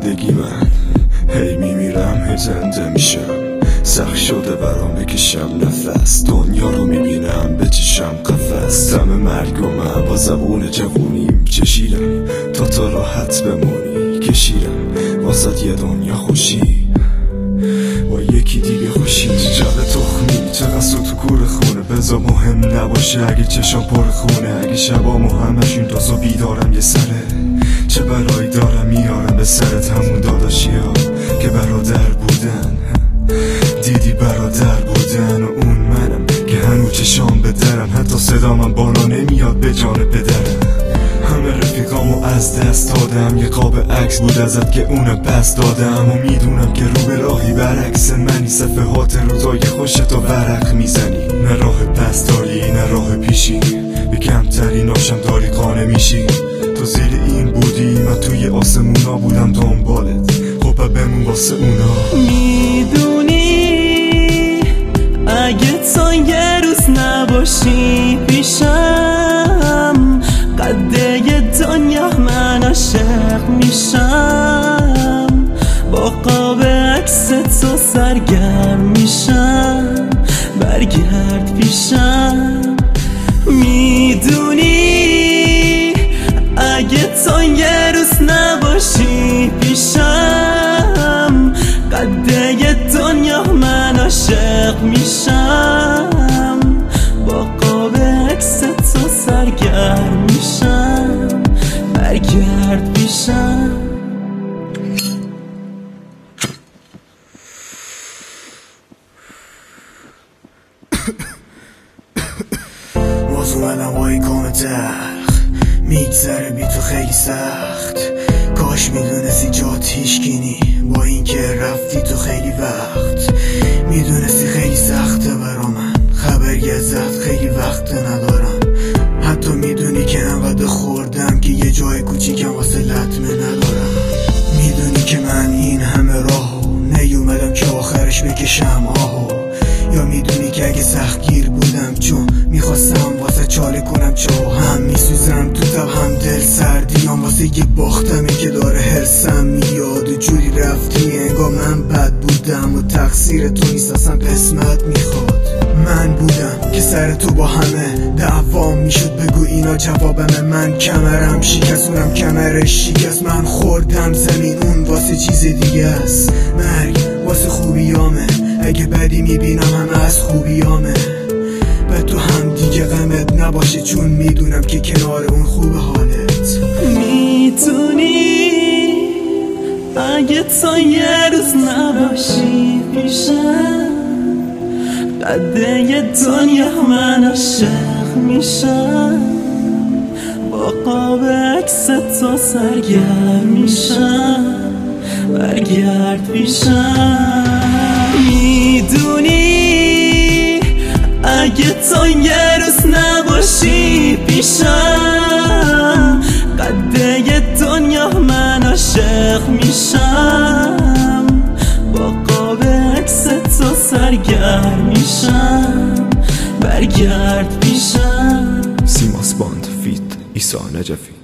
زندگی من هی میمیرم هی زنده میشم، سخت شده برام بکشم نفس، دنیا رو میبینم به چشم قفس، دم مرگ و من با زبون جوونیم چشیدم تا تو راحت بمونی، کشیدم واسط یه دنیا خوشی با یکی دیگه خوشی، جب تخمی چقدر تو کور خونه، بذار مهم نباشه اگه چشم پر خونه، اگه شبامو همشون تازه بیدارم یه سره، چه بلایی دارم میارم به سرت، همون داداشی ها که برادر بودن، دیدی برادر بودن و اون منم که هنو چشام به درم، حتی صدامم بالا نمیاد به جان پدرم، همه رفیقامو از دست دادم، یه قاب عکس بود ازت که اونو پس دادم، و میدونم که رو به راهی برعکس منی، صفحات روزای خوشتو ورق میزنی، نه راه پس داری نه راه پیشی، به کمترین آشم داری قانه میشی، تو زیر این بودی من توی آسمونا بودم دنبالت، خب بمون واسه اونا. میدونی اگه تو یه روز نباشی پیشم، قده دنیا من عاشق میشم، با قاب عکس تو سرگرم میشم، برگرد پیشم. میدونی اگه تو یه روز نباشی پیشم، قده دنیا من عاشق میشم، با قاب عکس تو سرگرم میشم، برگرد پیشم. باز اومدم با این کام تلخ، میگذره بی تو خیلی سخت، کاش میدونستی جات هیشگینی، با این که رفتی تو خیلی وقت، میدونستی خیلی سخته برا من، خبری ازت خیلی وقت ندارم، حتی میدونی که انقدر خوردم که یه جای کوچیکم واسه لطمه ندارم، میدونی که من این همه راهو نیومدم که آخرش بکشم آهو، یا میدونی که اگه سختگیر بودم چون میخواستم واسه چاله کنم چو، هم میسوزم تو تب هم دل سردیام واسه یه باختمی که داره حرسم میاد، و جوری رفتی انگار من بد بودم و تقصیر تو نیست اصلا قسمت میخواد، من بودم که سر تو با همه دعوام میشد، بگو اینا جوابمه، من کمرم شکست اونم کمرش شکست، من خوردم زمین اون واسه چیز دیگه است، مرگ واسه خوبیامه، اگه بدی میبینم همه از خوبیامه، به تو هم دیگه غمت نباشه چون میدونم که کنار اون خوب حالت. میدونی اگه تو یه روز نباشی پیشم، قده دنیا من عاشق میشم، با قاب عکس تو سرگرم میشم، برگرد پیشم. میدونی اگه تو یه روز نباشی پیشم، قده دنیا من عاشق میشم، با قاب عکس تو سرگرم میشم، برگرد پیشم. سیماس باند فیت عیسی نجفی.